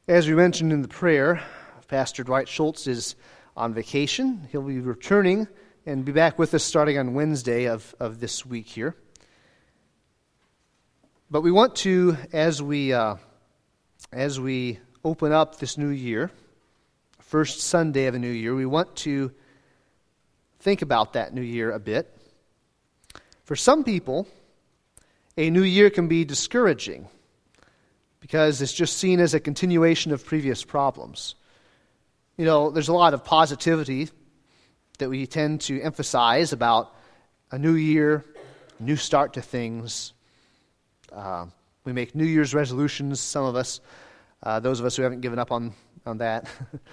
As we mentioned in the prayer, Pastor Dwight Schultz is on vacation. He'll be returning and be back with us starting on Wednesday of this week here. But we want to, as we open up this new year, first Sunday of a new year, we want to think about that new year a bit. For some people, a new year can be discouraging because it's just seen as a continuation of previous problems. You know, there's a lot of positivity that we tend to emphasize about a new year, a new start to things. We make New Year's resolutions, some of us, those of us who haven't given up on that.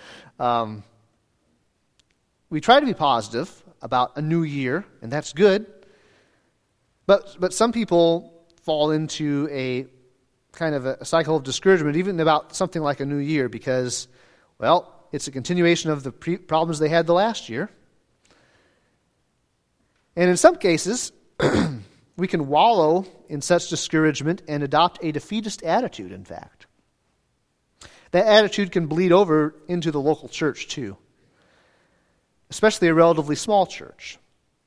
We try to be positive about a new year, and that's good. But some people fall into a kind of a cycle of discouragement, even about something like a new year, because, well, it's a continuation of the problems they had the last year. And in some cases, we can wallow in such discouragement and adopt a defeatist attitude, in fact. That attitude can bleed over into the local church, too, especially a relatively small church.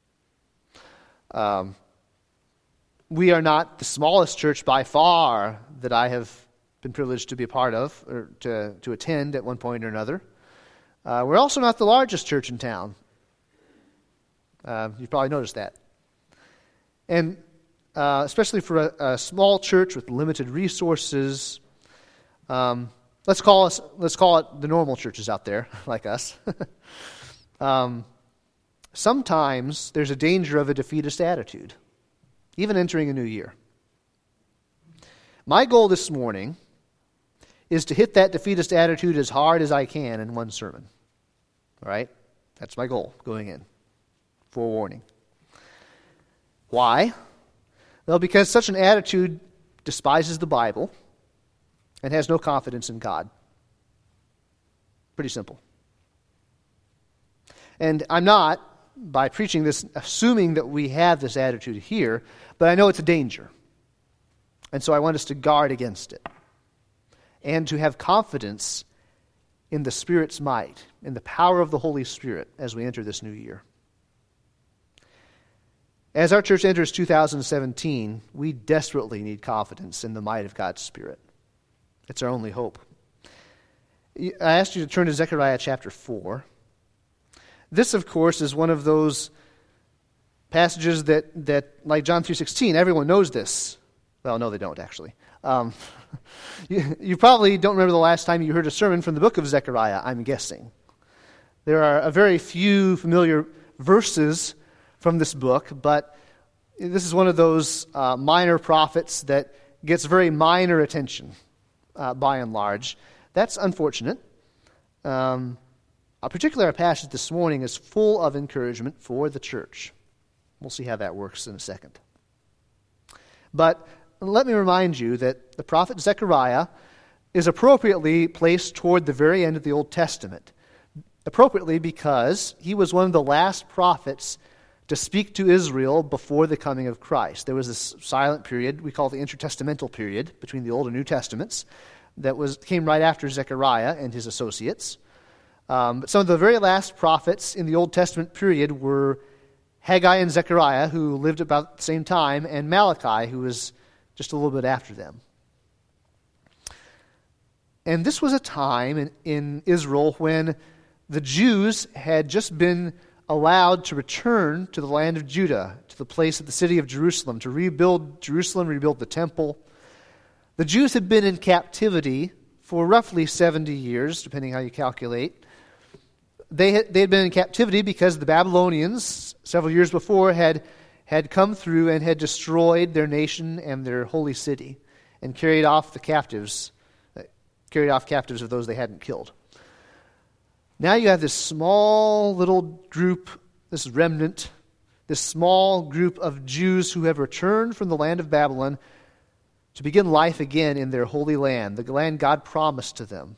We are not the smallest church by far that I have been privileged to be a part of or to attend at one point or another. We're also not the largest church in town. You've probably noticed that. And especially for a small church with limited resources, let's call it the normal churches out there, like us. Sometimes there's a danger of a defeatist attitude, even entering a new year. My goal this morning is to hit that defeatist attitude as hard as I can in one sermon. All right? That's my goal going in. Forewarning. Why? Well, because such an attitude despises the Bible and has no confidence in God. Pretty simple. And I'm not, by preaching this, assuming that we have this attitude here, but I know it's a danger. And so I want us to guard against it and to have confidence in the Spirit's might, in the power of the Holy Spirit as we enter this new year. As our church enters 2017, we desperately need confidence in the might of God's Spirit. It's our only hope. I asked you to turn to Zechariah chapter 4. This, of course, is one of those passages that like John 3:16, everyone knows this. Well, no, they don't, actually. You probably don't remember the last time you heard a sermon from the book of Zechariah, I'm guessing. There are a very few familiar verses from this book, but this is one of those minor prophets that gets very minor attention, by and large. That's unfortunate. Particularly our passage this morning is full of encouragement for the church. We'll see how that works in a second. But let me remind you that the prophet Zechariah is appropriately placed toward the very end of the Old Testament. Appropriately because he was one of the last prophets to speak to Israel before the coming of Christ. There was this silent period we call the intertestamental period between the Old and New Testaments that came right after Zechariah and his associates. But some of the very last prophets in the Old Testament period were Haggai and Zechariah, who lived about the same time, and Malachi, who was just a little bit after them. And this was a time in Israel when the Jews had just been allowed to return to the land of Judah, to the place of the city of Jerusalem, to rebuild Jerusalem, rebuild the temple. The Jews had been in captivity for roughly 70 years, depending how you calculate. They had been in captivity because the Babylonians, several years before, had come through and had destroyed their nation and their holy city and carried off captives of those they hadn't killed. Now you have this small little group, this remnant, this small group of Jews who have returned from the land of Babylon to begin life again in their holy land, the land God promised to them,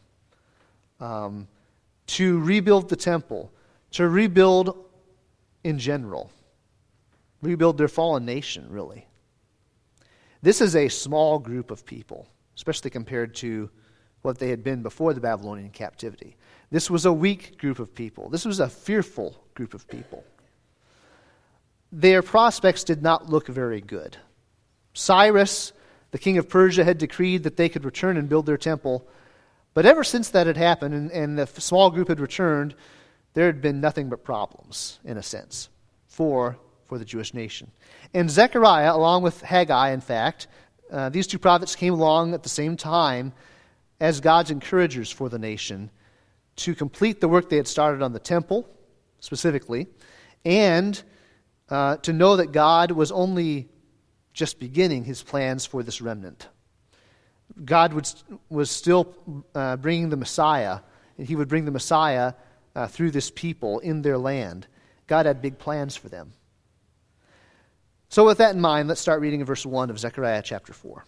to rebuild the temple, to rebuild in general, rebuild their fallen nation, really. This is a small group of people, especially compared to what they had been before the Babylonian captivity. This was a weak group of people. This was a fearful group of people. Their prospects did not look very good. Cyrus, the king of Persia, had decreed that they could return and build their temple. But ever since that had happened and the small group had returned, there had been nothing but problems, in a sense, for the Jewish nation. And Zechariah, along with Haggai, in fact, these two prophets came along at the same time as God's encouragers for the nation to complete the work they had started on the temple, specifically, and to know that God was only just beginning his plans for this remnant. God was still bringing the Messiah, and he would bring the Messiah through this people in their land. God had big plans for them. So with that in mind, let's start reading in verse 1 of Zechariah chapter 4.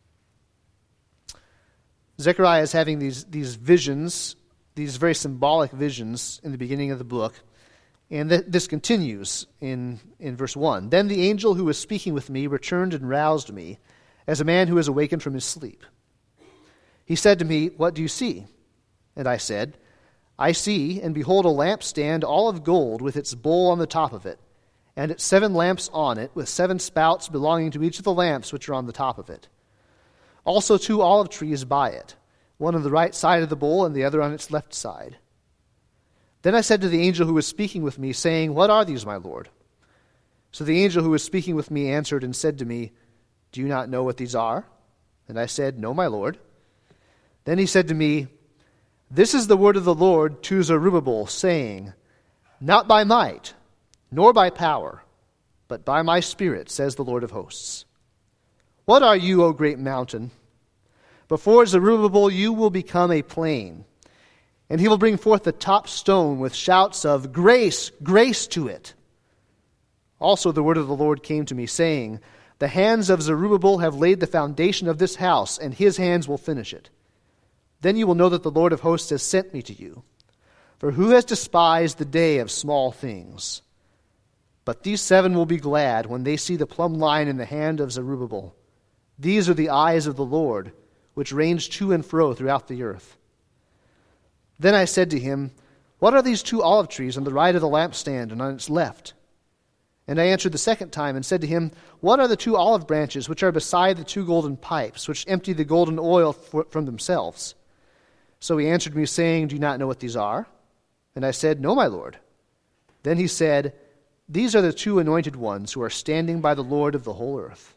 Zechariah is having these visions, these very symbolic visions in the beginning of the book. And this continues in verse 1. Then the angel who was speaking with me returned and roused me, as a man who is awakened from his sleep. He said to me, "What do you see?" And I said, "I see, and behold, a lampstand all of gold with its bowl on the top of it, and its 7 lamps on it, with 7 spouts belonging to each of the lamps which are on the top of it. Also 2 olive trees by it, one on the right side of the bowl and the other on its left side." Then I said to the angel who was speaking with me, saying, "What are these, my Lord?" So the angel who was speaking with me answered and said to me, "Do you not know what these are?" And I said, "No, my Lord." Then he said to me, "This is the word of the Lord to Zerubbabel, saying, Not by might, nor by power, but by my Spirit, says the Lord of hosts. What are you, O great mountain? Before Zerubbabel you will become a plain, and he will bring forth the top stone with shouts of, 'Grace, grace to it.' Also the word of the Lord came to me, saying, The hands of Zerubbabel have laid the foundation of this house, and his hands will finish it. Then you will know that the Lord of hosts has sent me to you. For who has despised the day of small things? But these 7 will be glad when they see the plumb line in the hand of Zerubbabel. These are the eyes of the Lord, which range to and fro throughout the earth." Then I said to him, "What are these 2 olive trees on the right of the lampstand and on its left?" And I answered the second time and said to him, "What are the 2 olive branches which are beside the 2 golden pipes, which empty the golden oil from themselves?" So he answered me, saying, "Do you not know what these are?" And I said, "No, my Lord." Then he said, "These are the 2 anointed ones who are standing by the Lord of the whole earth."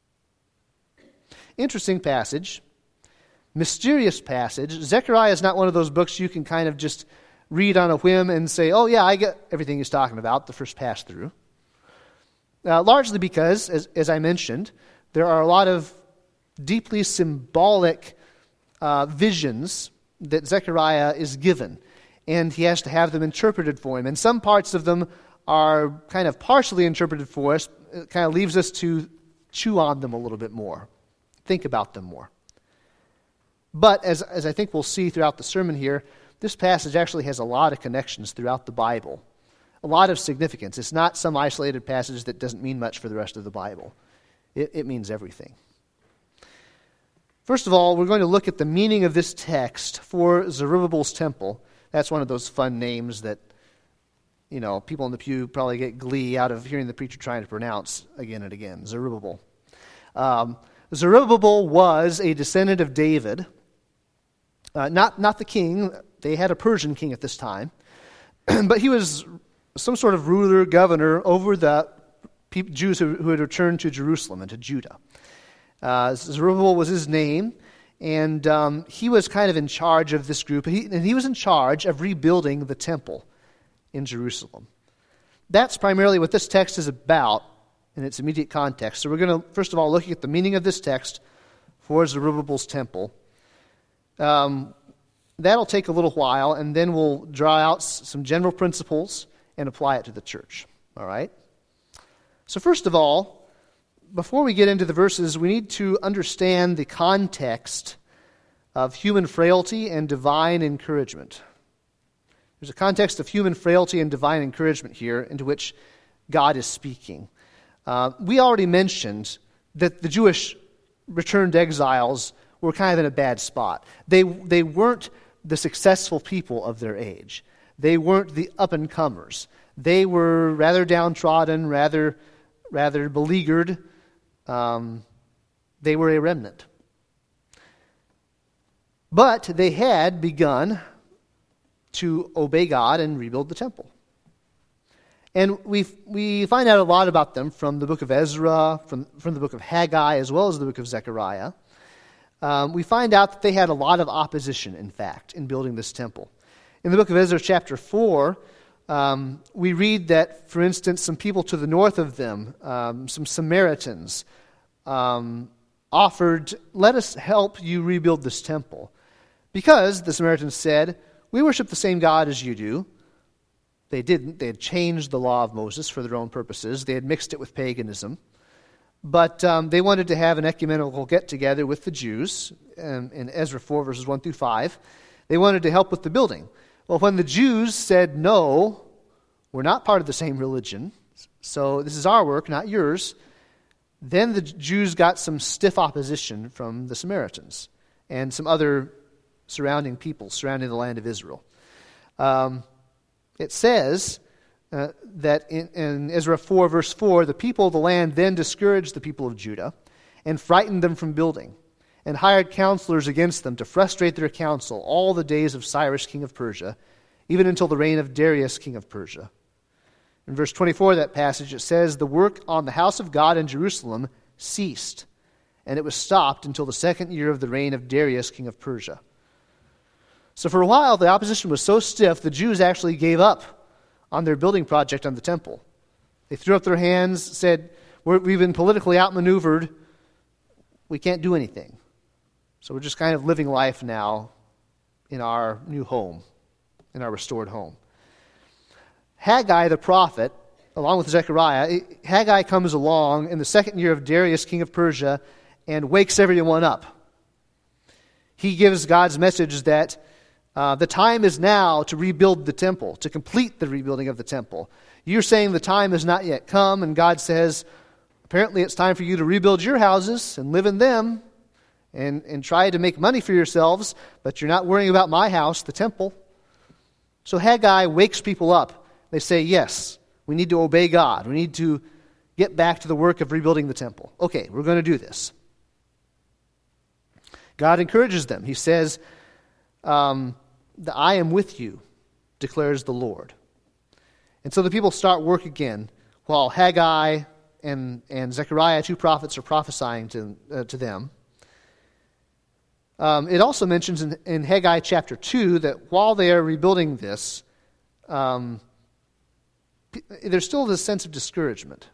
Interesting passage. Mysterious passage. Zechariah is not one of those books you can kind of just read on a whim and say, "Oh yeah, I get everything he's talking about," the first pass through. Largely because, as I mentioned, there are a lot of deeply symbolic visions that Zechariah is given, and he has to have them interpreted for him. And some parts of them are kind of partially interpreted for us. It kind of leaves us to chew on them a little bit more, think about them more. But as I think we'll see throughout the sermon here, this passage actually has a lot of connections throughout the Bible, a lot of significance. It's not some isolated passage that doesn't mean much for the rest of the Bible. It means everything. First of all, we're going to look at the meaning of this text for Zerubbabel's temple. That's one of those fun names that, people in the pew probably get glee out of hearing the preacher trying to pronounce again and again. Zerubbabel. Zerubbabel was a descendant of David. Not the king. They had a Persian king at this time. But he was some sort of ruler, governor over the Jews who had returned to Jerusalem and to Judah. Zerubbabel was his name, and he was kind of in charge of this group. And he was in charge of rebuilding the temple in Jerusalem. That's primarily what this text is about in its immediate context. So we're going to, first of all, look at the meaning of this text for Zerubbabel's temple. That'll take a little while, and then we'll draw out some general principles and apply it to the church. All right? So first of all, before we get into the verses, we need to understand the context of human frailty and divine encouragement. There's a context of human frailty and divine encouragement here into which God is speaking. We already mentioned that the Jewish returned exiles were kind of in a bad spot. They weren't the successful people of their age. They weren't the up-and-comers. They were rather downtrodden, rather beleaguered. They were a remnant. But they had begun to obey God and rebuild the temple. And we find out a lot about them from the book of Ezra, from the book of Haggai, as well as the book of Zechariah. We find out that they had a lot of opposition, in fact, in building this temple. In the book of Ezra, chapter 4, we read that, for instance, some people to the north of them, some Samaritans, offered, "Let us help you rebuild this temple." Because, the Samaritans said, "We worship the same God as you do." They didn't. They had changed the law of Moses for their own purposes. They had mixed it with paganism. But they wanted to have an ecumenical get-together with the Jews in Ezra 4, verses 1 through 5. They wanted to help with the building. Well, when the Jews said, "No, we're not part of the same religion, so this is our work, not yours," then the Jews got some stiff opposition from the Samaritans and some other surrounding people surrounding the land of Israel. It says that in Ezra 4, verse 4, "The people of the land then discouraged the people of Judah and frightened them from building, and hired counselors against them to frustrate their counsel all the days of Cyrus, king of Persia, even until the reign of Darius, king of Persia." In verse 24 of that passage, it says, "The work on the house of God in Jerusalem ceased, and it was stopped until the second year of the reign of Darius, king of Persia." So for a while, the opposition was so stiff, the Jews actually gave up on their building project on the temple. They threw up their hands, said, "We've been politically outmaneuvered. We can't do anything. So we're just kind of living life now in our new home, in our restored home." Haggai the prophet, along with Zechariah, Haggai comes along in the second year of Darius, king of Persia, and wakes everyone up. He gives God's message that the time is now to rebuild the temple, to complete the rebuilding of the temple. You're saying the time has not yet come, and God says, apparently it's time for you to rebuild your houses and live in them and try to make money for yourselves, but you're not worrying about my house, the temple. So Haggai wakes people up. They say, yes, we need to obey God. We need to get back to the work of rebuilding the temple. Okay, we're going to do this. God encourages them. He says, "I am with you, declares the Lord." And so the people start work again, while Haggai and Zechariah, two prophets, are prophesying to them. It also mentions in Haggai chapter 2 that while they are rebuilding this, there's still this sense of discouragement.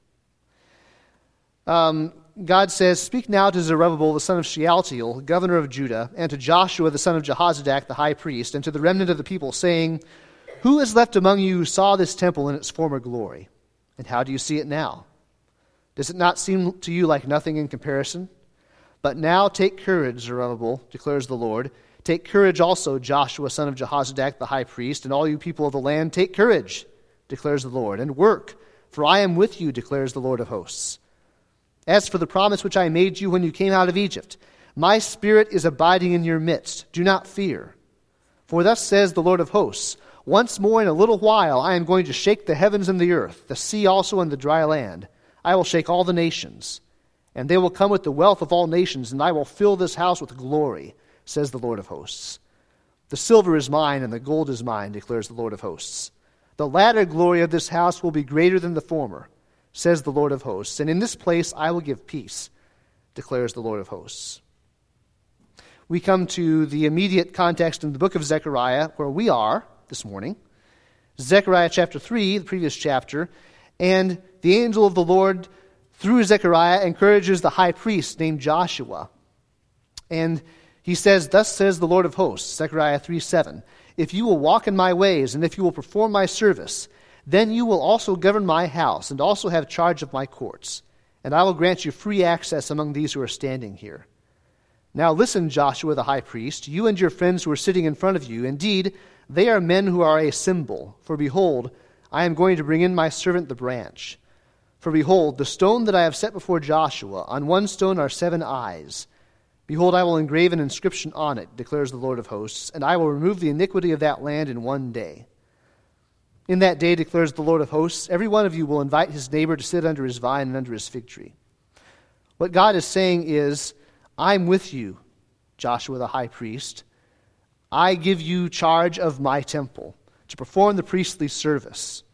God says, "Speak now to Zerubbabel the son of Shealtiel, governor of Judah, and to Joshua the son of Jehozadak the high priest, and to the remnant of the people, saying, Who is left among you who saw this temple in its former glory? And how do you see it now? Does it not seem to you like nothing in comparison? But now take courage, Zerubbabel, declares the Lord. Take courage also, Joshua son of Jehozadak the high priest, and all you people of the land, take courage, declares the Lord, and work, for I am with you, declares the Lord of hosts. As for the promise which I made you when you came out of Egypt, my spirit is abiding in your midst. Do not fear. For thus says the Lord of hosts, once more in a little while I am going to shake the heavens and the earth, the sea also and the dry land. I will shake all the nations, and they will come with the wealth of all nations, and I will fill this house with glory, says the Lord of hosts. The silver is mine and the gold is mine, declares the Lord of hosts. The latter glory of this house will be greater than the former, says the Lord of hosts, and in this place I will give peace, declares the Lord of hosts. We come to the immediate context in the book of Zechariah, where we are this morning. Zechariah chapter 3, the previous chapter, and the angel of the Lord, through Zechariah, encourages the high priest named Joshua. And he says, Thus says the Lord of hosts, Zechariah 3:7, If you will walk in my ways, and if you will perform my service, then you will also govern my house, and also have charge of my courts, and I will grant you free access among these who are standing here. Now listen, Joshua the high priest, you and your friends who are sitting in front of you. Indeed, they are men who are a symbol. For behold, I am going to bring in my servant the branch. For behold, the stone that I have set before Joshua, on one stone are 7 eyes. Behold, I will engrave an inscription on it, declares the Lord of hosts, and I will remove the iniquity of that land in one day. In that day, declares the Lord of hosts, every one of you will invite his neighbor to sit under his vine and under his fig tree. What God is saying is, I'm with you, Joshua the high priest. I give you charge of my temple to perform the priestly service.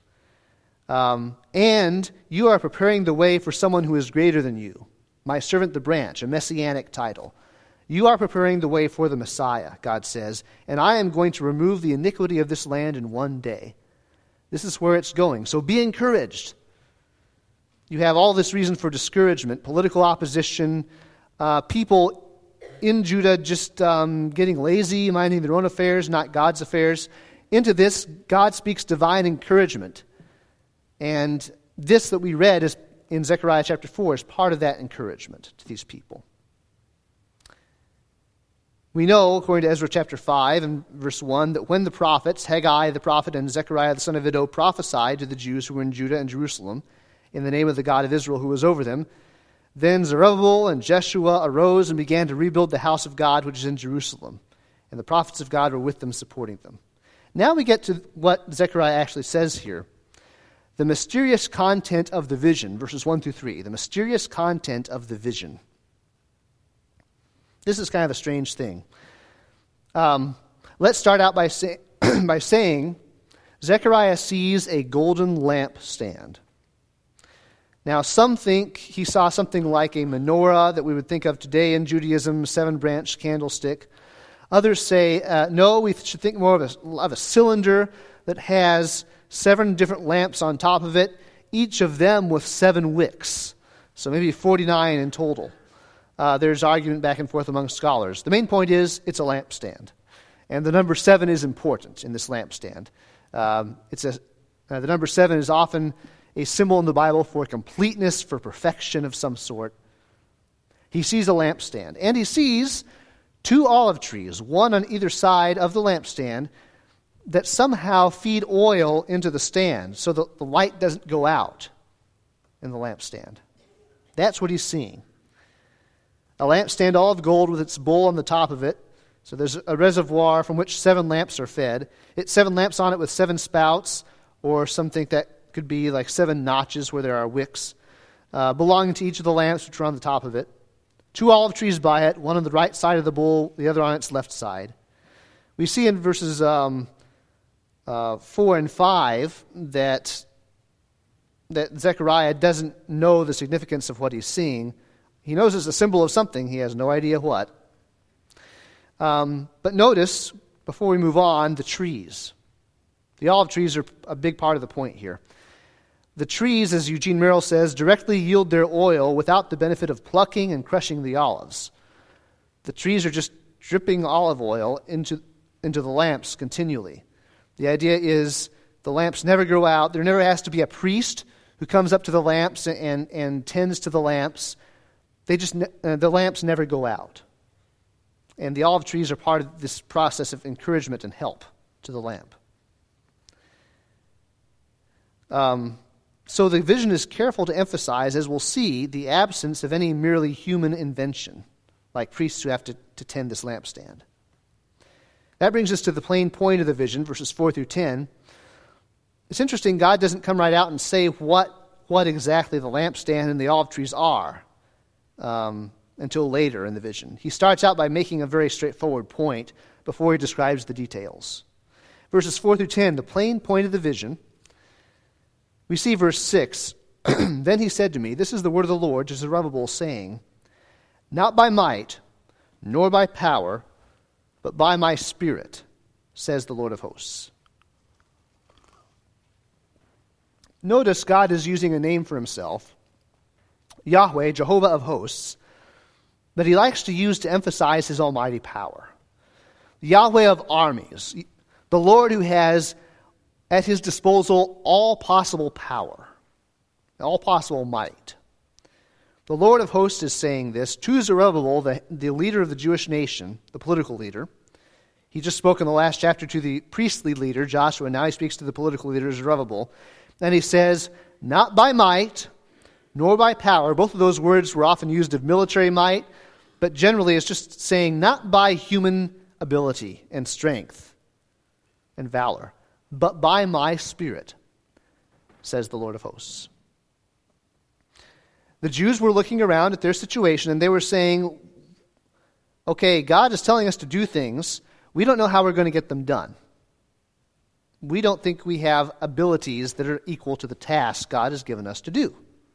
And you are preparing the way for someone who is greater than you, my servant the branch, a messianic title. You are preparing the way for the Messiah, God says, and I am going to remove the iniquity of this land in one day. This is where it's going. So be encouraged. You have all this reason for discouragement, political opposition, people in Judah just getting lazy, minding their own affairs, not God's affairs. Into this, God speaks divine encouragement. And this that we read is in Zechariah chapter 4 is part of that encouragement to these people. We know, according to Ezra chapter 5 and verse 1, that when the prophets, Haggai the prophet and Zechariah the son of Iddo, prophesied to the Jews who were in Judah and Jerusalem in the name of the God of Israel who was over them, then Zerubbabel and Jeshua arose and began to rebuild the house of God which is in Jerusalem. And the prophets of God were with them, supporting them. Now we get to what Zechariah actually says here. The mysterious content of the vision, verses 1 through 3. The mysterious content of the vision. This is kind of a strange thing. Let's start out by saying Zechariah sees a golden lampstand. Now, some think he saw something like a menorah that we would think of today in Judaism, 7-branch candlestick. Others say, no, we should think more of a cylinder that has 7 different lamps on top of it, each of them with 7 wicks. So maybe 49 in total. There's argument back and forth among scholars. The main point is it's a lampstand. And the number 7 is important in this lampstand. The number 7 is often a symbol in the Bible for completeness, for perfection of some sort. He sees a lampstand. And he sees 2 olive trees, one on either side of the lampstand, that somehow feed oil into the stand so that the light doesn't go out in the lampstand. That's what he's seeing. A lampstand all of gold with its bowl on the top of it. So there's a reservoir from which 7 lamps are fed. It's 7 lamps on it with 7 spouts, or some think that could be like 7 notches where there are wicks, belonging to each of the lamps which are on the top of it. 2 olive trees by it, one on the right side of the bowl, the other on its left side. We see in verses 4 and 5 that Zechariah doesn't know the significance of what he's seeing. He knows it's a symbol of something. He has no idea what. But notice, before we move on, the trees. The olive trees are a big part of the point here. The trees, as Eugene Merrill says, directly yield their oil without the benefit of plucking and crushing the olives. The trees are just dripping olive oil into the lamps continually. The idea is the lamps never go out. There never has to be a priest who comes up to the lamps and tends to the lamps. The lamps never go out. And the olive trees are part of this process of encouragement and help to the lamp. So the vision is careful to emphasize, as we'll see, the absence of any merely human invention, like priests who have to tend this lampstand. That brings us to the plain point of the vision, verses 4 through 10. It's interesting, God doesn't come right out and say what exactly the lampstand and the olive trees are until later in the vision. He starts out by making a very straightforward point before he describes the details. Verses 4 through 10, the plain point of the vision. We see verse 6, Then he said to me, this is the word of the Lord to Zerubbabel, saying, Not by might, nor by power, but by my Spirit, says the Lord of hosts. Notice God is using a name for himself, Yahweh, Jehovah of hosts, that he likes to use to emphasize his almighty power. Yahweh of armies, the Lord who has at his disposal all possible power, all possible might. The Lord of hosts is saying this to Zerubbabel, the leader of the Jewish nation, the political leader. He just spoke in the last chapter to the priestly leader, Joshua. Now he speaks to the political leader, Zerubbabel. And he says, not by might, nor by power. Both of those words were often used of military might. but generally it's just saying not by human ability and strength and valor, but by my Spirit, says the Lord of hosts. The Jews were looking around at their situation and they were saying, okay, God is telling us to do things. We don't know how we're going to get them done. We don't think we have abilities that are equal to the task God has given us to do.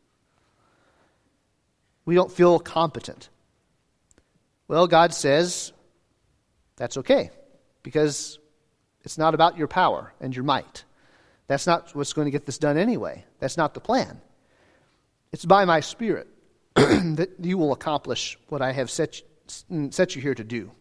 We don't feel competent. Well, God says, that's okay, because it's not about your power and your might. That's not what's going to get this done anyway. That's not the plan. It's by my Spirit that you will accomplish what I have set you here to do.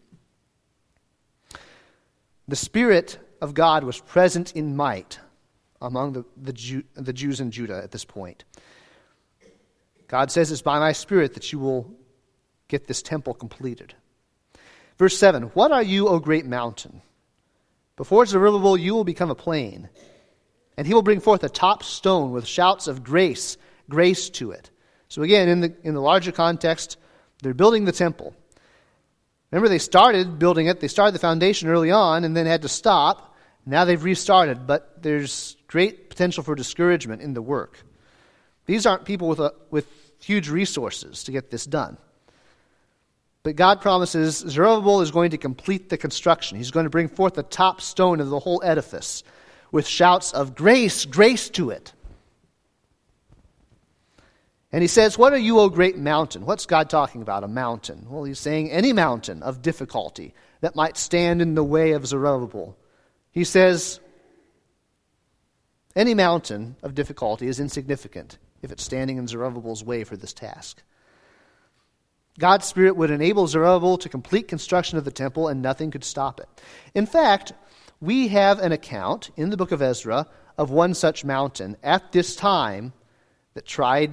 The Spirit of God was present in might among the Jews in Judah at this point. God says it's by my Spirit that you will get this temple completed. Verse 7, what are you, O great mountain? Before Zerubbabel you will become a plain, and he will bring forth a top stone with shouts of grace to it. So again, in the larger context, they're building the temple. Remember, they started building it. They started the foundation early on and then had to stop. Now they've restarted, but there's great potential for discouragement in the work. These aren't people with huge resources to get this done. But God promises Zerubbabel is going to complete the construction. He's going to bring forth the top stone of the whole edifice with shouts of grace to it. And he says, what are you, O great mountain? What's God talking about, a mountain? Well, he's saying any mountain of difficulty that might stand in the way of Zerubbabel. He says, any mountain of difficulty is insignificant if it's standing in Zerubbabel's way for this task. God's Spirit would enable Zerubbabel to complete construction of the temple, and nothing could stop it. In fact, we have an account in the book of Ezra of one such mountain at this time that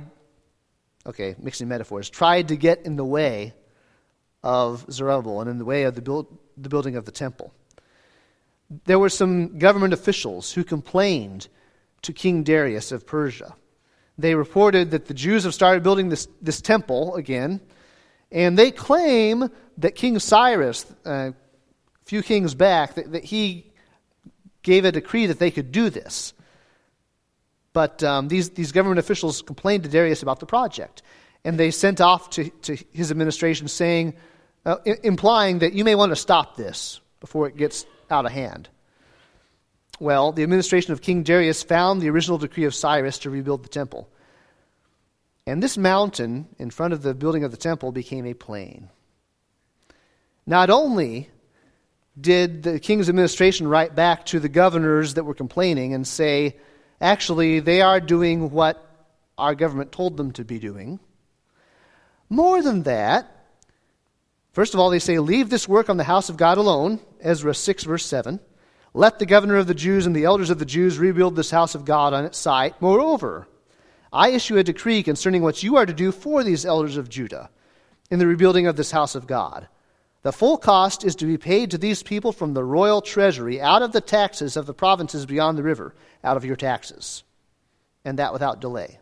mixing metaphors, tried to get in the way of Zerubbabel and in the way of the building of the temple. There were some government officials who complained to King Darius of Persia. They reported that the Jews have started building this temple again, and they claim that King Cyrus, a few kings back, that he gave a decree that they could do this. But these government officials complained to Darius about the project, and they sent off to his administration saying, implying that you may want to stop this before it gets out of hand. Well, the administration of King Darius found the original decree of Cyrus to rebuild the temple. And this mountain in front of the building of the temple became a plain. Not only did the king's administration write back to the governors that were complaining and say, actually, they are doing what our government told them to be doing. More than that, first of all, they say, leave this work on the house of God alone, Ezra 6, verse 7. Let the governor of the Jews and the elders of the Jews rebuild this house of God on its site. Moreover, I issue a decree concerning what you are to do for these elders of Judah in the rebuilding of this house of God. The full cost is to be paid to these people from the royal treasury, out of the taxes of the provinces beyond the river, out of your taxes, and that without delay.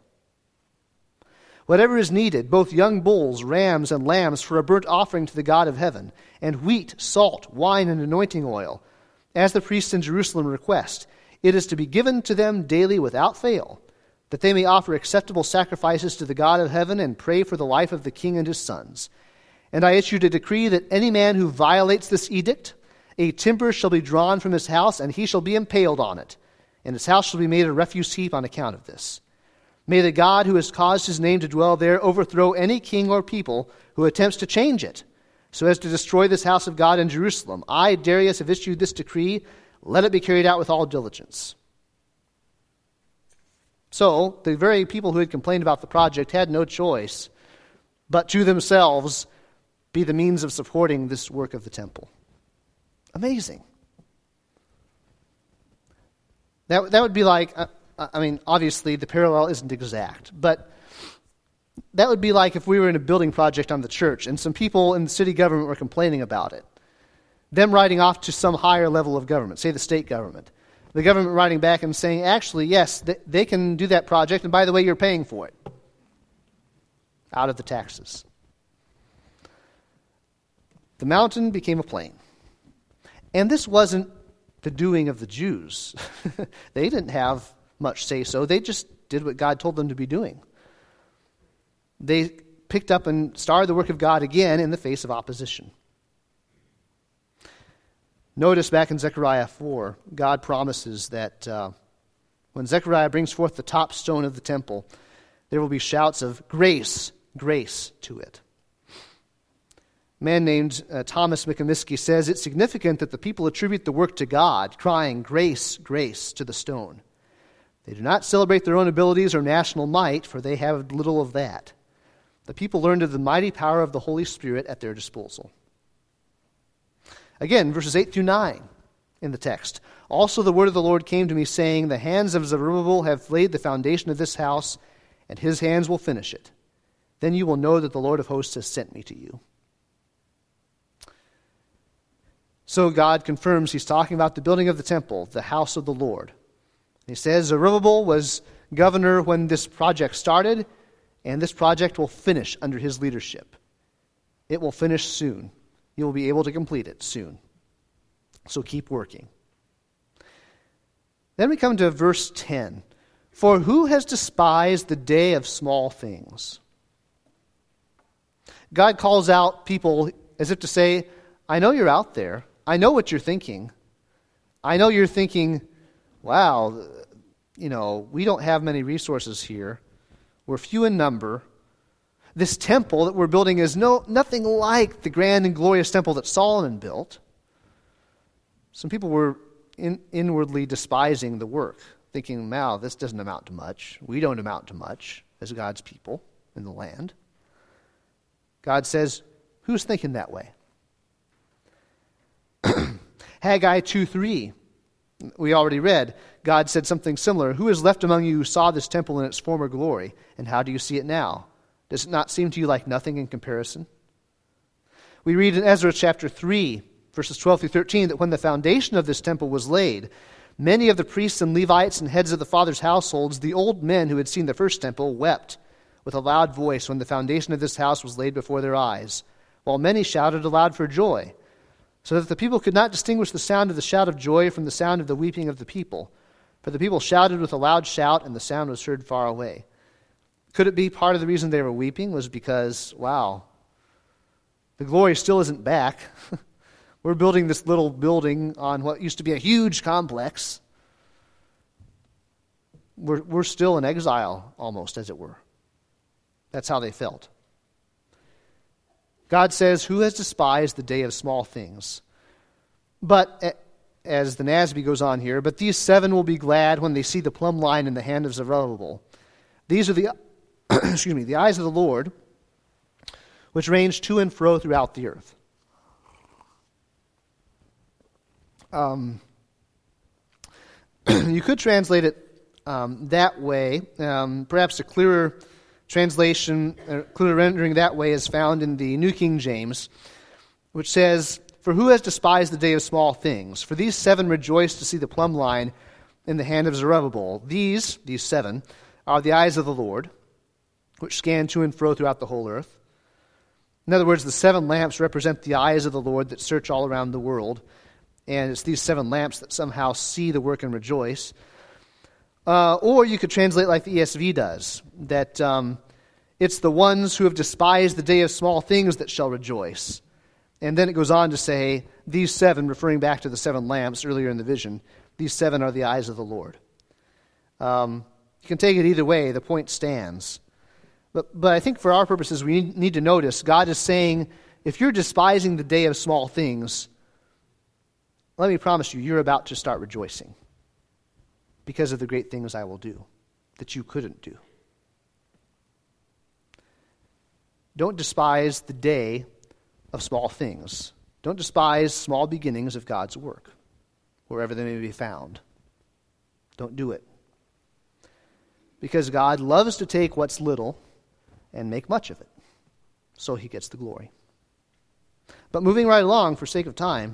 Whatever is needed, both young bulls, rams, and lambs for a burnt offering to the God of heaven, and wheat, salt, wine, and anointing oil, as the priests in Jerusalem request, it is to be given to them daily without fail, that they may offer acceptable sacrifices to the God of heaven and pray for the life of the king and his sons. And I issued a decree that any man who violates this edict, a timber shall be drawn from his house, and he shall be impaled on it, and his house shall be made a refuse heap on account of this. May the God who has caused his name to dwell there overthrow any king or people who attempts to change it, so as to destroy this house of God in Jerusalem. I, Darius, have issued this decree. Let it be carried out with all diligence. So, the very people who had complained about the project had no choice but to themselves be the means of supporting this work of the temple. Amazing. That would be like, obviously the parallel isn't exact, but that would be like if we were in a building project on the church and some people in the city government were complaining about it. Them writing off to some higher level of government, say the state government. The government writing back and saying, actually, yes, they can do that project, and by the way, you're paying for it out of the taxes. the mountain became a plain. And this wasn't the doing of the Jews. They didn't have much say-so. They just did what God told them to be doing. They picked up and started the work of God again in the face of opposition. Notice back in Zechariah 4, God promises that when Zechariah brings forth the top stone of the temple, there will be shouts of grace, grace to it. A man named Thomas Mikomiski says it's significant that the people attribute the work to God, crying grace, grace to the stone. They do not celebrate their own abilities or national might, for they have little of that. The people learned of the mighty power of the Holy Spirit at their disposal. Again, verses 8 through 9 in the text. Also the word of the Lord came to me, saying, the hands of Zerubbabel have laid the foundation of this house, and his hands will finish it. Then you will know that the Lord of hosts has sent me to you. So God confirms he's talking about the building of the temple, the house of the Lord. He says Zerubbabel was governor when this project started, and this project will finish under his leadership. It will finish soon. You will be able to complete it soon. So keep working. Then we come to verse 10. For who has despised the day of small things? God calls out people as if to say, I know you're out there. I know what you're thinking. I know you're thinking, wow, we don't have many resources here. We're few in number. This temple that we're building is nothing like the grand and glorious temple that Solomon built. Some people were inwardly despising the work, thinking, wow, this doesn't amount to much. We don't amount to much as God's people in the land. God says, who's thinking that way? Haggai 2:3, we already read, God said something similar. Who is left among you who saw this temple in its former glory, and how do you see it now? Does it not seem to you like nothing in comparison? We read in Ezra chapter 3, verses 12 through 13, that when the foundation of this temple was laid, many of the priests and Levites and heads of the fathers' households, the old men who had seen the first temple, wept with a loud voice when the foundation of this house was laid before their eyes, while many shouted aloud for joy, so that the people could not distinguish the sound of the shout of joy from the sound of the weeping of the people. For the people shouted with a loud shout, and the sound was heard far away. Could it be part of the reason they were weeping was because, wow, the glory still isn't back. We're building this little building on what used to be a huge complex. We're still in exile, almost, as it were. That's how they felt. God says, who has despised the day of small things? But, as the NASB goes on here, but these 7 will be glad when they see the plumb line in the hand of Zerubbabel. These are the the eyes of the Lord, which range to and fro throughout the earth. You could translate it that way. Perhaps a clearer translation, clearer rendering that way is found in the New King James, which says, for who has despised the day of small things? For these 7 rejoice to see the plumb line in the hand of Zerubbabel. These 7, are the eyes of the Lord, which scan to and fro throughout the whole earth. In other words, the 7 lamps represent the eyes of the Lord that search all around the world. And it's these 7 lamps that somehow see the work and rejoice. Or you could translate like the ESV does, that it's the ones who have despised the day of small things that shall rejoice. And then it goes on to say, these 7, referring back to the 7 lamps earlier in the vision, these 7 are the eyes of the Lord. You can take it either way, the point stands. But I think for our purposes, we need to notice, God is saying, if you're despising the day of small things, let me promise you, you're about to start rejoicing because of the great things I will do that you couldn't do. Don't despise the day of small things. Don't despise small beginnings of God's work, wherever they may be found. Don't do it. Because God loves to take what's little and make much of it, so he gets the glory. But moving right along, for sake of time,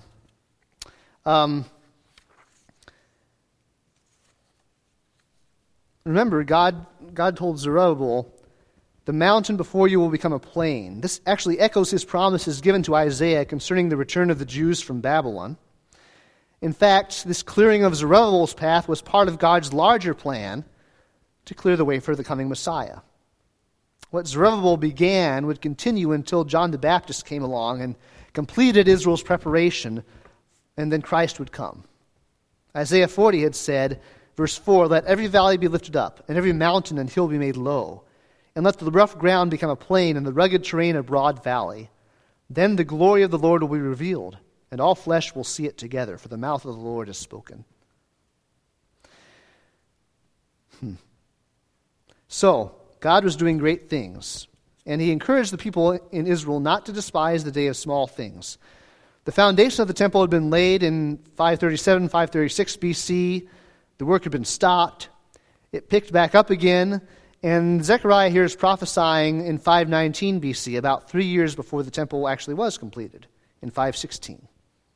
remember, God told Zerubbabel The mountain before you will become a plain. This actually echoes his promises given to Isaiah concerning the return of the Jews from Babylon. In fact, this clearing of Zerubbabel's path was part of God's larger plan to clear the way for the coming Messiah. What Zerubbabel began would continue until John the Baptist came along and completed Israel's preparation, and then Christ would come. Isaiah 40 had said, verse 4, "Let every valley be lifted up, and every mountain and hill be made low, and let the rough ground become a plain, and the rugged terrain a broad valley. Then the glory of the Lord will be revealed, and all flesh will see it together, for the mouth of the Lord has spoken." So, God was doing great things, and he encouraged the people in Israel not to despise the day of small things. The foundation of the temple had been laid in 537, 536 BC. The work had been stopped. It picked back up again, and Zechariah here is prophesying in 519 BC, about 3 years before the temple actually was completed, in 516.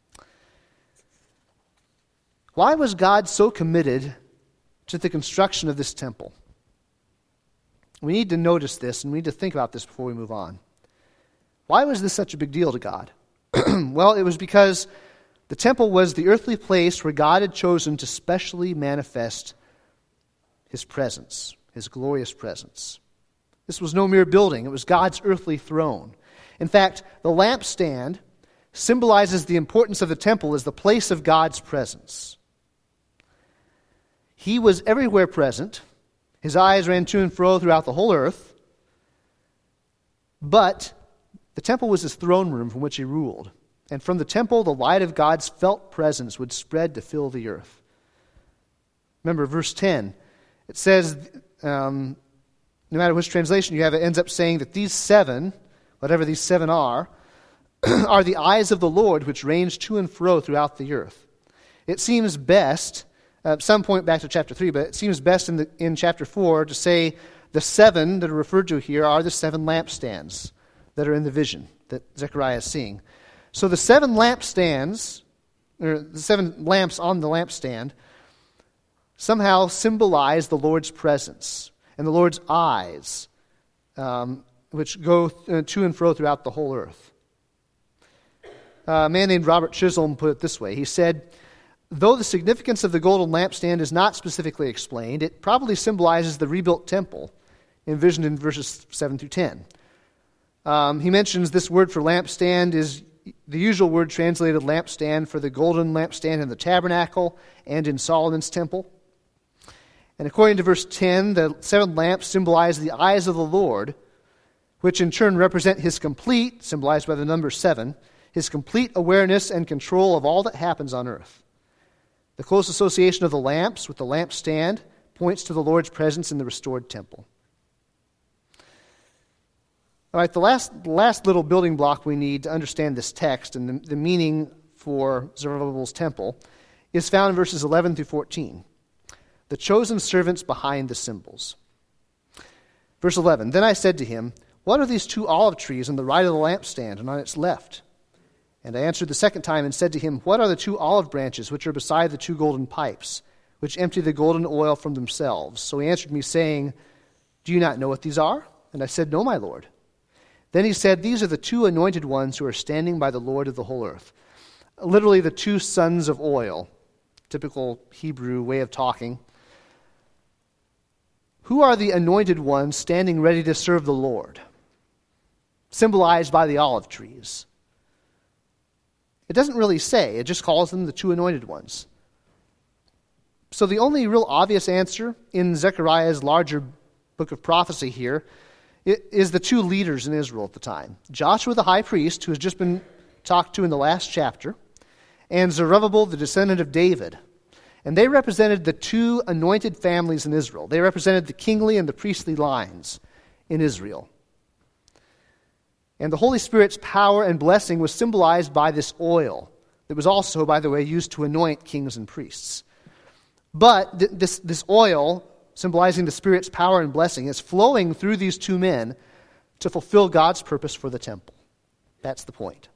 Why was God so committed to the construction of this temple? We need to notice this, and we need to think about this before we move on. Why was this such a big deal to God? Well, it was because the temple was the earthly place where God had chosen to specially manifest his presence, his glorious presence. This was no mere building. It was God's earthly throne. In fact, the lampstand symbolizes the importance of the temple as the place of God's presence. He was everywhere present. His eyes ran to and fro throughout the whole earth. But the temple was his throne room from which he ruled. And from the temple, the light of God's felt presence would spread to fill the earth. Remember, verse 10, it says, no matter which translation you have, it ends up saying that these seven, whatever these seven are the eyes of the Lord which range to and fro throughout the earth. It seems best, some point back to chapter 3, but it seems best in chapter 4 to say the seven that are referred to here are the seven lampstands that are in the vision that Zechariah is seeing. So the seven lampstands, or the seven lamps on the lampstand, somehow symbolize the Lord's presence and the Lord's eyes, which go to and fro throughout the whole earth. A man named Robert Chisholm put it this way. He said, "Though the significance of the golden lampstand is not specifically explained, it probably symbolizes the rebuilt temple envisioned in verses 7 through 10. He mentions this word for lampstand is the usual word translated lampstand for the golden lampstand in the tabernacle and in Solomon's temple. And according to verse 10, the seven lamps symbolize the eyes of the Lord, which in turn represent his complete, symbolized by the number 7, his complete awareness and control of all that happens on earth. The close association of the lamps with the lampstand points to the Lord's presence in the restored temple." All right, the last little building block we need to understand this text and the meaning for Zerubbabel's temple is found in verses 11 through 14. The chosen servants behind the symbols. Verse 11, "Then I said to him, 'What are these 2 olive trees on the right of the lampstand and on its left?' And I answered the second time and said to him, 'What are the 2 olive branches which are beside the 2 golden pipes, which empty the golden oil from themselves?' So he answered me, saying, 'Do you not know what these are?' And I said, 'No, my Lord.' Then he said, 'These are the 2 anointed ones who are standing by the Lord of the whole earth.'" Literally, the 2 sons of oil, typical Hebrew way of talking. Who are the anointed ones standing ready to serve the Lord? Symbolized by the olive trees. It doesn't really say. It just calls them the 2 anointed ones. So the only real obvious answer in Zechariah's larger book of prophecy here is the 2 leaders in Israel at the time. Joshua the high priest, who has just been talked to in the last chapter, and Zerubbabel, the descendant of David. And they represented the 2 anointed families in Israel. They represented the kingly and the priestly lines in Israel. And the Holy Spirit's power and blessing was symbolized by this oil that was also, by the way, used to anoint kings and priests. But this oil, symbolizing the Spirit's power and blessing, is flowing through these 2 men to fulfill God's purpose for the temple. That's the point.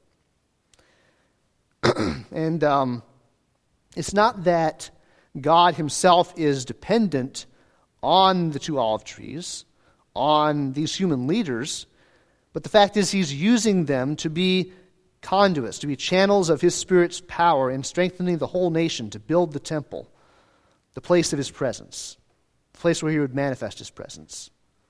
And it's not that God himself is dependent on the 2 olive trees on these human leaders, but the fact is he's using them to be conduits, to be channels of his Spirit's power in strengthening the whole nation to build the temple, the place of his presence, the place where he would manifest his presence.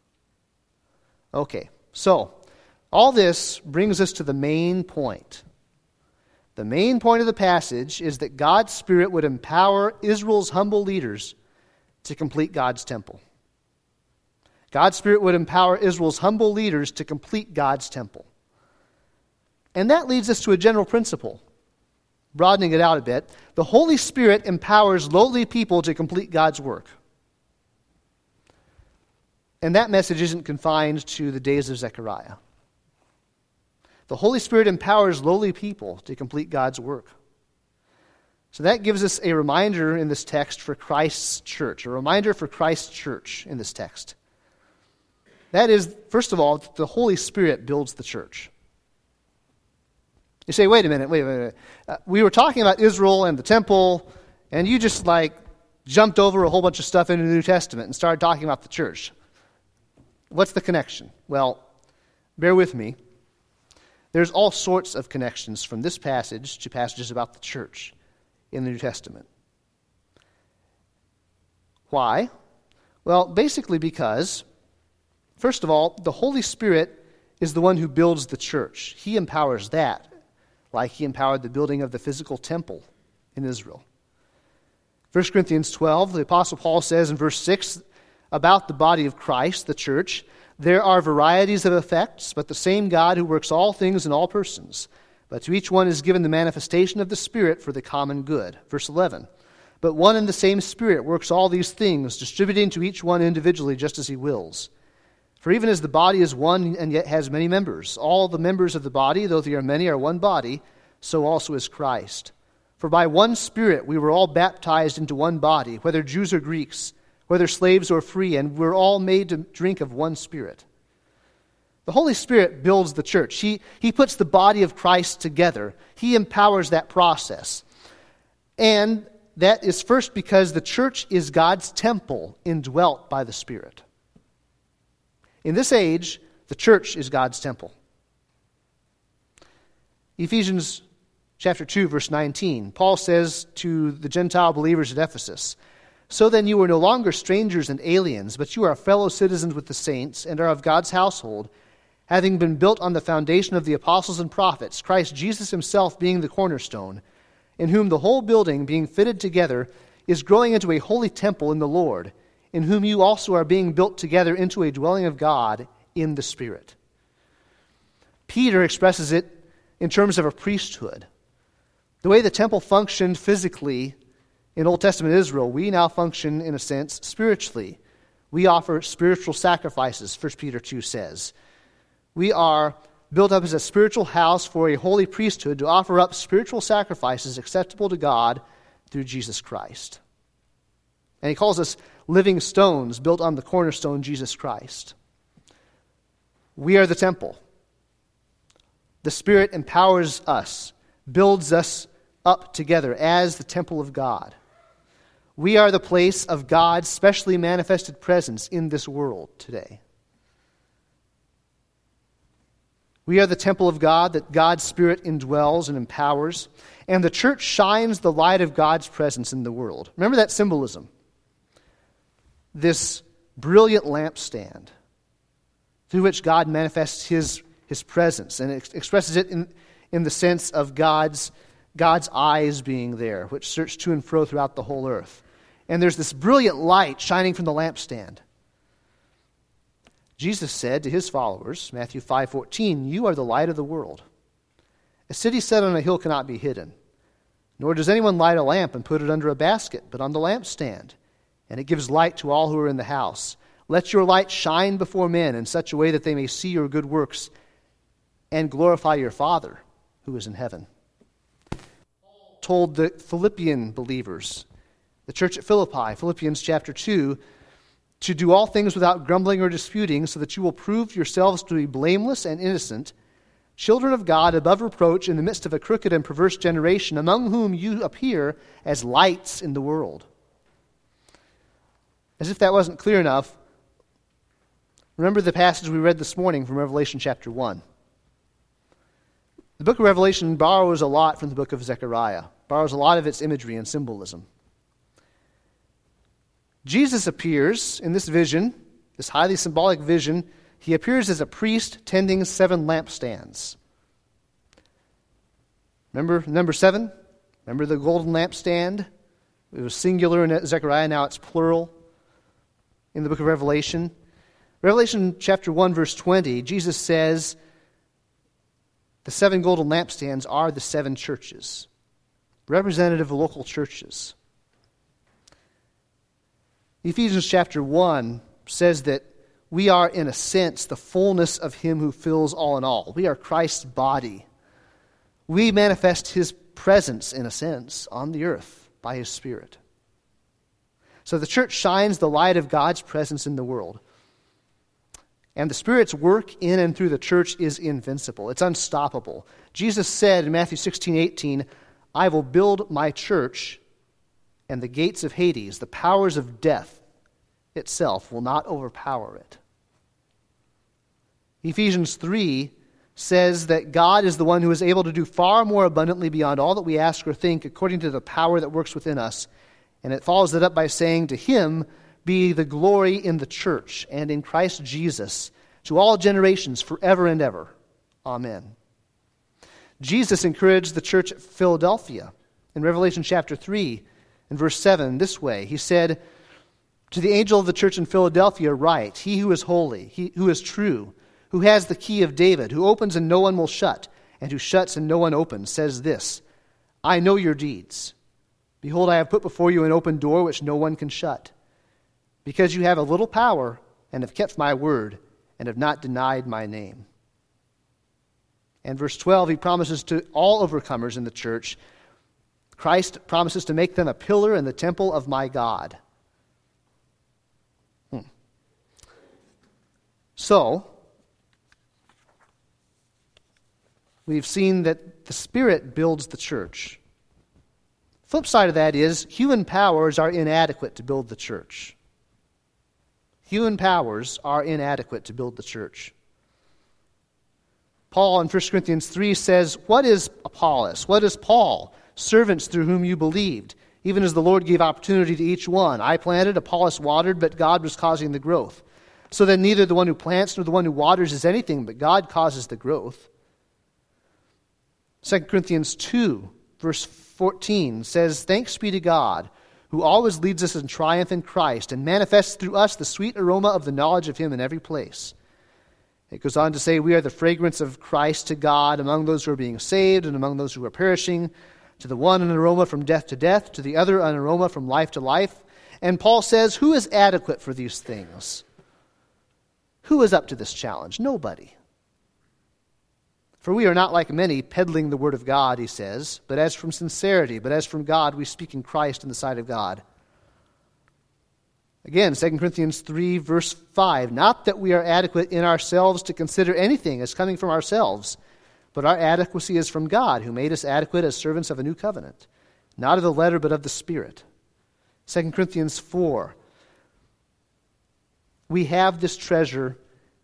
Okay, so all this brings us to the main point. The main point of the passage is that God's Spirit would empower Israel's humble leaders to complete God's temple. God's Spirit would empower Israel's humble leaders to complete God's temple. And that leads us to a general principle. Broadening it out a bit, the Holy Spirit empowers lowly people to complete God's work. And that message isn't confined to the days of Zechariah. The Holy Spirit empowers lowly people to complete God's work. So that gives us a reminder in this text for Christ's church, a reminder for Christ's church in this text. That is, first of all, the Holy Spirit builds the church. You say, wait a minute. We were talking about Israel and the temple, and you just jumped over a whole bunch of stuff into the New Testament and started talking about the church. What's the connection? Well, bear with me. There's all sorts of connections from this passage to passages about the church in the New Testament. Why? Well, basically because, first of all, the Holy Spirit is the one who builds the church. He empowers that, like he empowered the building of the physical temple in Israel. 1 Corinthians 12, the Apostle Paul says in verse 6 about the body of Christ, the church, there are varieties of effects, but the same God who works all things in all persons. But to each one is given the manifestation of the Spirit for the common good. Verse 11, but one and the same Spirit works all these things, distributing to each one individually just as he wills. For even as the body is one and yet has many members, all the members of the body, though they are many, are one body, so also is Christ. For by one Spirit we were all baptized into one body, whether Jews or Greeks, whether slaves or free, and we're all made to drink of one Spirit. The Holy Spirit builds the church. He puts the body of Christ together. He empowers that process. And that is first because the church is God's temple indwelt by the Spirit. In this age, the church is God's temple. Ephesians chapter 2, verse 19, Paul says to the Gentile believers at Ephesus, so then you are no longer strangers and aliens, but you are fellow citizens with the saints and are of God's household, having been built on the foundation of the apostles and prophets, Christ Jesus himself being the cornerstone, in whom the whole building, being fitted together, is growing into a holy temple in the Lord, in whom you also are being built together into a dwelling of God in the Spirit. Peter expresses it in terms of a priesthood. The way the temple functioned physically in Old Testament Israel, we now function, in a sense, spiritually. We offer spiritual sacrifices, 1 Peter 2 says. We are built up as a spiritual house for a holy priesthood to offer up spiritual sacrifices acceptable to God through Jesus Christ. And he calls us living stones built on the cornerstone, Jesus Christ. We are the temple. The Spirit empowers us, builds us up together as the temple of God. We are the place of God's specially manifested presence in this world today. We are the temple of God that God's Spirit indwells and empowers, and the church shines the light of God's presence in the world. Remember that symbolism. This brilliant lampstand through which God manifests his presence and expresses it in the sense of God's eyes being there, which search to and fro throughout the whole earth. And there's this brilliant light shining from the lampstand. Jesus said to his followers, Matthew 5:14, you are the light of the world. A city set on a hill cannot be hidden, nor does anyone light a lamp and put it under a basket, but on the lampstand, and it gives light to all who are in the house. Let your light shine before men in such a way that they may see your good works and glorify your Father who is in heaven. Paul told the Philippian believers, the church at Philippi, Philippians chapter 2, to do all things without grumbling or disputing, so that you will prove yourselves to be blameless and innocent, children of God above reproach in the midst of a crooked and perverse generation, among whom you appear as lights in the world. As if that wasn't clear enough, Remember the passage we read this morning from Revelation chapter 1. The book of Revelation borrows a lot from the book of Zechariah, borrows a lot of its imagery and symbolism. Jesus appears in this vision, this highly symbolic vision. He appears as a priest tending 7 lampstands. Remember number 7? Remember the golden lampstand? It was singular in Zechariah, now it's plural in the book of Revelation. Revelation chapter 1, verse 20, Jesus says the 7 golden lampstands are the 7 churches, representative of local churches. Ephesians chapter 1 says that we are, in a sense, the fullness of Him who fills all in all. We are Christ's body. We manifest His presence, in a sense, on the earth by His Spirit. So the church shines the light of God's presence in the world. And the Spirit's work in and through the church is invincible. It's unstoppable. Jesus said in Matthew 16:18, I will build my church, and the gates of Hades, the powers of death itself, will not overpower it. Ephesians 3 says that God is the one who is able to do far more abundantly beyond all that we ask or think, according to the power that works within us. And it follows it up by saying, to Him be the glory in the church and in Christ Jesus to all generations forever and ever. Amen. Jesus encouraged the church at Philadelphia in Revelation chapter 3 and verse 7 this way. He said, to the angel of the church in Philadelphia write, He who is holy, He who is true, who has the key of David, who opens and no one will shut, and who shuts and no one opens, says this, I know your deeds. Behold, I have put before you an open door which no one can shut. Because you have a little power and have kept my word and have not denied my name. And verse 12, he promises to all overcomers in the church, Christ promises to make them a pillar in the temple of my God. So, we've seen that the Spirit builds the church. Flip side of that is human powers are inadequate to build the church. Human powers are inadequate to build the church. Paul in 1 Corinthians 3 says, what is Apollos? What is Paul? Servants through whom you believed, even as the Lord gave opportunity to each one. I planted, Apollos watered, but God was causing the growth. So then neither the one who plants nor the one who waters is anything, but God causes the growth. 2 Corinthians 2, verse 14 says, thanks be to God, who always leads us in triumph in Christ and manifests through us the sweet aroma of the knowledge of Him in every place. It goes on to say, we are the fragrance of Christ to God among those who are being saved and among those who are perishing. To the one an aroma from death to death, to the other an aroma from life to life. And Paul says, who is adequate for these things? Who is up to this challenge? Nobody. For we are not like many peddling the word of God, he says, but as from sincerity, but as from God, we speak in Christ in the sight of God. Again, 2 Corinthians 3, verse 5, not that we are adequate in ourselves to consider anything as coming from ourselves, but our adequacy is from God, who made us adequate as servants of a new covenant, not of the letter, but of the Spirit. 2 Corinthians 4, we have this treasure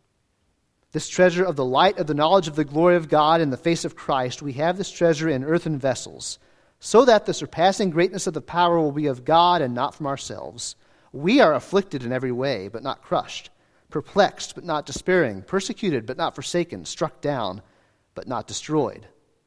of the light of the knowledge of the glory of God in the face of Christ. We have this treasure in earthen vessels, so that the surpassing greatness of the power will be of God and not from ourselves. We are afflicted in every way, but not crushed, perplexed, but not despairing, persecuted, but not forsaken, struck down, but not destroyed.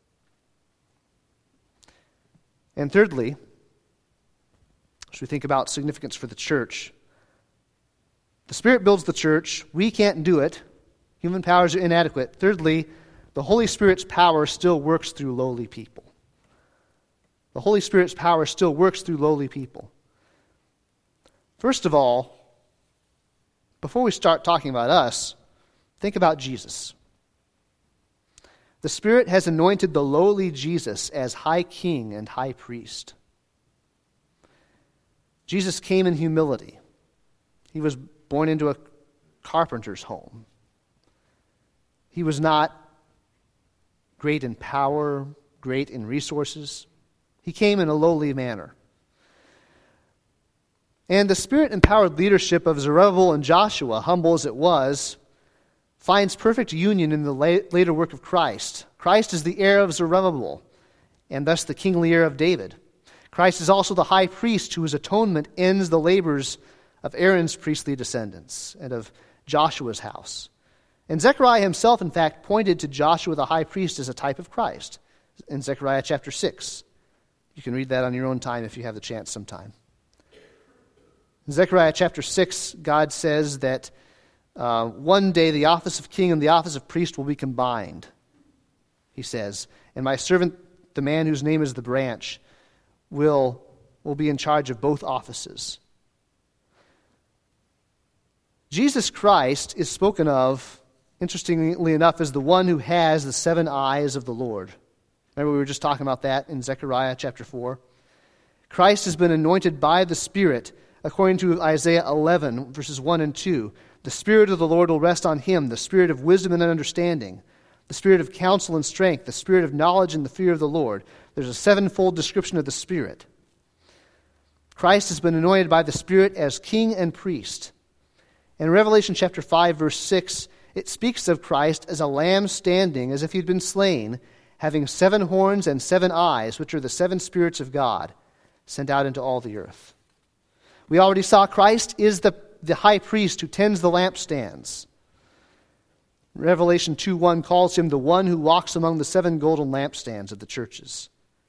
And thirdly, as we think about significance for the church, the Spirit builds the church. We can't do it. Human powers are inadequate. Thirdly, the Holy Spirit's power still works through lowly people. The Holy Spirit's power still works through lowly people. First of all, before we start talking about us, think about Jesus. The Spirit has anointed the lowly Jesus as high king and high priest. Jesus came in humility. He was born into a carpenter's home. He was not great in power, great in resources. He came in a lowly manner. And the Spirit-empowered leadership of Zerubbabel and Joshua, humble as it was, finds perfect union in the later work of Christ. Christ is the heir of Zerubbabel, and thus the kingly heir of David. Christ is also the high priest whose atonement ends the labors of Aaron's priestly descendants and of Joshua's house. And Zechariah himself, in fact, pointed to Joshua the high priest as a type of Christ in Zechariah chapter 6. You can read that on your own time if you have the chance sometime. In Zechariah chapter 6, God says that one day the office of king and the office of priest will be combined, he says. And my servant, the man whose name is the branch, will be in charge of both offices. Jesus Christ is spoken of, interestingly enough, as the one who has the 7 eyes of the Lord. Remember we were just talking about that in Zechariah chapter 4? Christ has been anointed by the Spirit, according to Isaiah 11, verses 1 and 2. The Spirit of the Lord will rest on him, the Spirit of wisdom and understanding, the Spirit of counsel and strength, the Spirit of knowledge and the fear of the Lord. There's a 7-fold description of the Spirit. Christ has been anointed by the Spirit as king and priest. In Revelation chapter 5, verse 6, it speaks of Christ as a lamb standing as if he'd been slain, having 7 horns and 7 eyes, which are the 7 spirits of God, sent out into all the earth. We already saw Christ is the high priest who tends the lampstands. Revelation 2:1 calls him the one who walks among the 7 golden lampstands of the churches.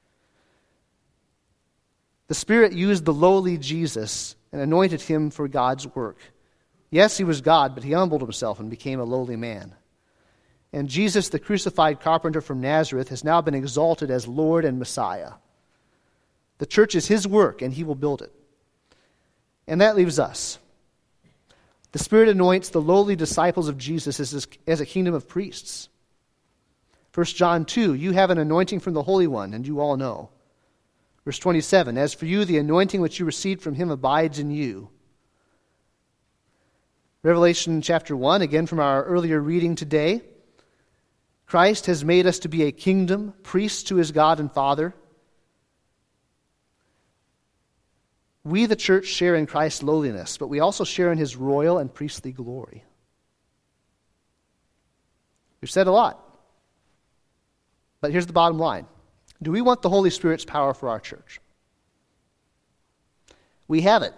The Spirit used the lowly Jesus and anointed him for God's work. Yes, he was God, but he humbled himself and became a lowly man. And Jesus, the crucified carpenter from Nazareth, has now been exalted as Lord and Messiah. The church is his work, and he will build it. And that leaves us. The Spirit anoints the lowly disciples of Jesus as a kingdom of priests. 1 John 2, you have an anointing from the Holy One, and you all know. Verse 27, as for you, the anointing which you received from him abides in you. Revelation chapter 1, again from our earlier reading today, Christ has made us to be a kingdom, priests to his God and Father. We, the church, share in Christ's lowliness, but we also share in his royal and priestly glory. We've said a lot, but here's the bottom line. Do we want the Holy Spirit's power for our church? We have it.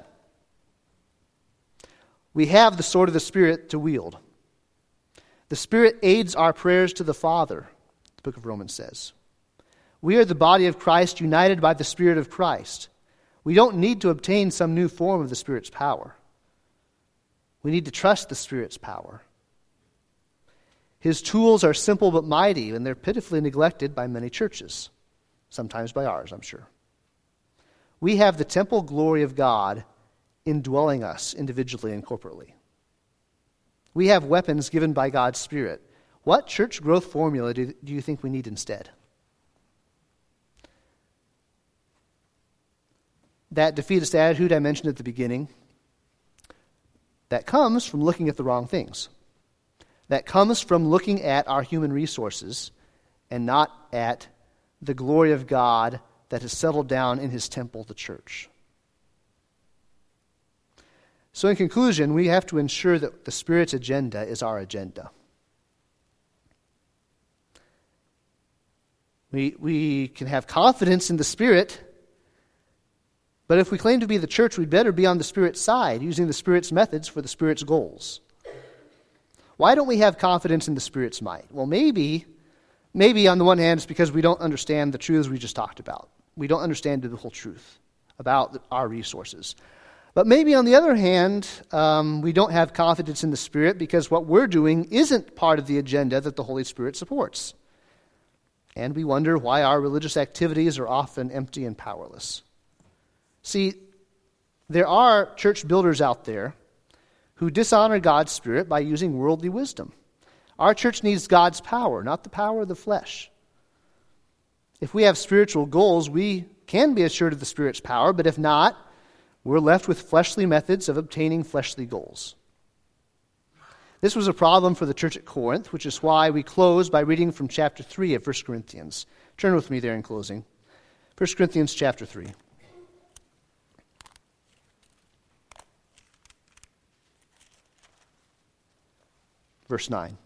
We have the sword of the Spirit to wield. The Spirit aids our prayers to the Father, the book of Romans says. We are the body of Christ united by the Spirit of Christ. We don't need to obtain some new form of the Spirit's power. We need to trust the Spirit's power. His tools are simple but mighty, and they're pitifully neglected by many churches, sometimes by ours, I'm sure. We have the temple glory of God indwelling us individually and corporately. We have weapons given by God's Spirit. What church growth formula do you think we need instead? That defeatist attitude I mentioned at the beginning, that comes from looking at the wrong things. That comes from looking at our human resources and not at the glory of God that has settled down in his temple, the church. So in conclusion, we have to ensure that the Spirit's agenda is our agenda. We can have confidence in the Spirit, but if we claim to be the church, we'd better be on the Spirit's side, using the Spirit's methods for the Spirit's goals. Why don't we have confidence in the Spirit's might? Well, maybe on the one hand, it's because we don't understand the truths we just talked about. We don't understand the whole truth about our resources. But maybe on the other hand, we don't have confidence in the Spirit because what we're doing isn't part of the agenda that the Holy Spirit supports. And we wonder why our religious activities are often empty and powerless. See, there are church builders out there who dishonor God's Spirit by using worldly wisdom. Our church needs God's power, not the power of the flesh. If we have spiritual goals, we can be assured of the Spirit's power, but if not, we're left with fleshly methods of obtaining fleshly goals. This was a problem for the church at Corinth, which is why we close by reading from chapter 3 of 1 Corinthians. Turn with me there in closing. 1 Corinthians chapter 3. verse 9.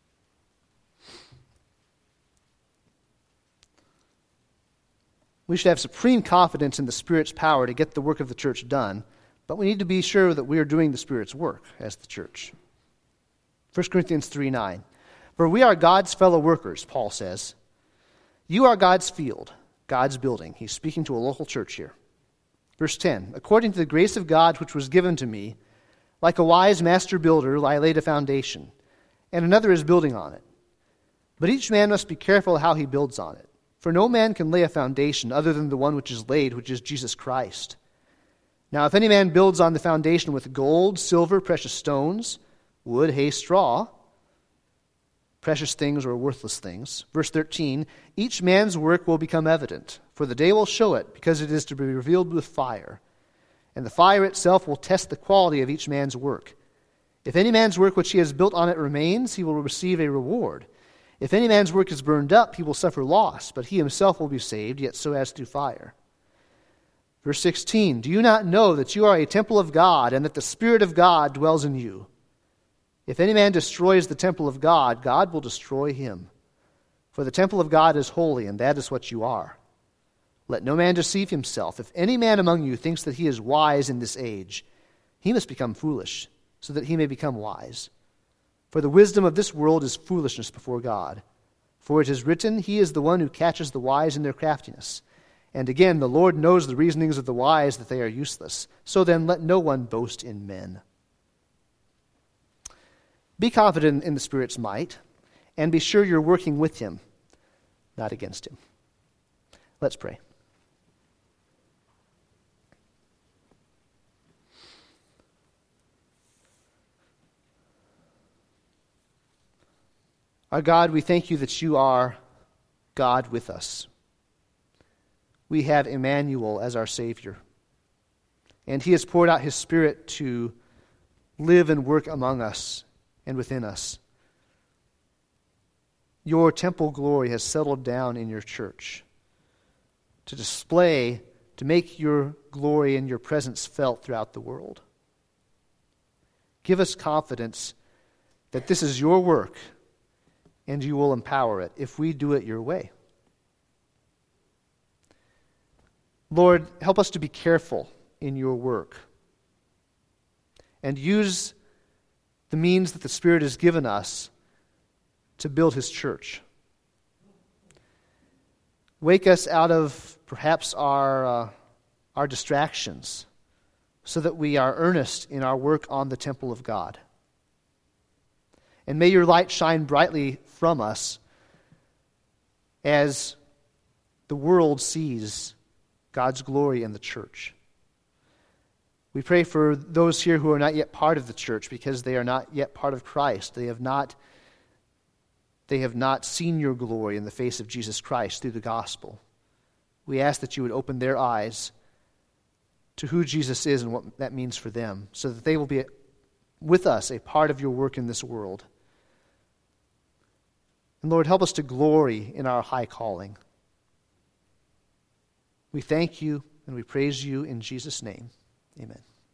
We should have supreme confidence in the Spirit's power to get the work of the church done, but we need to be sure that we are doing the Spirit's work as the church. 1 Corinthians 3:9. For we are God's fellow workers, Paul says. You are God's field, God's building. He's speaking to a local church here. Verse 10. According to the grace of God which was given to me, like a wise master builder, I laid a foundation, and another is building on it. But each man must be careful how he builds on it. For no man can lay a foundation other than the one which is laid, which is Jesus Christ. Now if any man builds on the foundation with gold, silver, precious stones, wood, hay, straw, precious things or worthless things. Verse 13, each man's work will become evident, for the day will show it, because it is to be revealed with fire. And the fire itself will test the quality of each man's work. If any man's work which he has built on it remains, he will receive a reward. If any man's work is burned up, he will suffer loss, but he himself will be saved, yet so as through fire. Verse 16, do you not know that you are a temple of God, and that the Spirit of God dwells in you? If any man destroys the temple of God, God will destroy him. For the temple of God is holy, and that is what you are. Let no man deceive himself. If any man among you thinks that he is wise in this age, he must become foolish, so that he may become wise. For the wisdom of this world is foolishness before God. For it is written, he is the one who catches the wise in their craftiness. And again, the Lord knows the reasonings of the wise, that they are useless. So then let no one boast in men. Be confident in the Spirit's might, and be sure you're working with him, not against him. Let's pray. Our God, we thank you that you are God with us. We have Emmanuel as our Savior, and he has poured out his Spirit to live and work among us and within us. Your temple glory has settled down in your church to display, to make your glory and your presence felt throughout the world. Give us confidence that this is your work, and you will empower it if we do it your way. Lord, help us to be careful in your work and use the means that the Spirit has given us to build his church. Wake us out of perhaps our distractions so that we are earnest in our work on the temple of God. And may your light shine brightly from us as the world sees God's glory in the church. We pray for those here who are not yet part of the church because they are not yet part of Christ. They have not seen your glory in the face of Jesus Christ through the gospel. We ask that you would open their eyes to who Jesus is and what that means for them, so that they will be with us a part of your work in this world. And Lord, help us to glory in our high calling. We thank you and we praise you in Jesus' name. Amen.